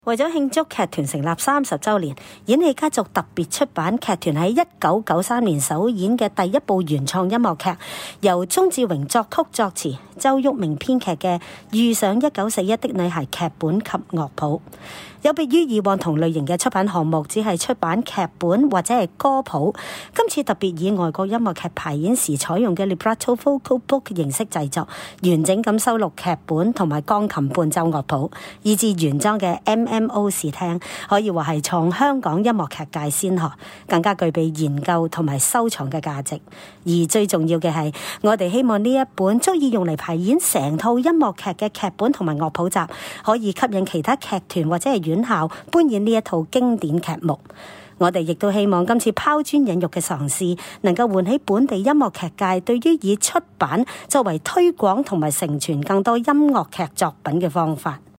為咗慶祝劇團成立30週年，演戲家族特別出版劇團喺1993年首演嘅第一部原創音樂劇，由鍾志榮作曲作詞、周旭明編劇嘅《遇上1941的女孩》劇本及樂譜。有別於以往同類型嘅出版項目，只係出版劇本或者係歌譜，今次特別以外國音樂劇排演時採用嘅 libretto vocal book 形式製作，完整咁收錄劇本同埋鋼琴伴奏樂譜，以至原裝嘅 MMO 視聽，可以話係從香港音樂劇界先河，更加具備研究同埋收藏嘅價值。而最重要嘅係，我哋希望呢一本足以用嚟排演成套音樂劇嘅劇本同埋樂譜集，可以吸引其他劇團或者係院校搬演呢一套經典劇目。我哋亦都希望今次拋磚引玉嘅嘗試，能夠喚起本地音樂劇界對於以出版作為推廣同埋承傳更多音樂劇作品嘅方法。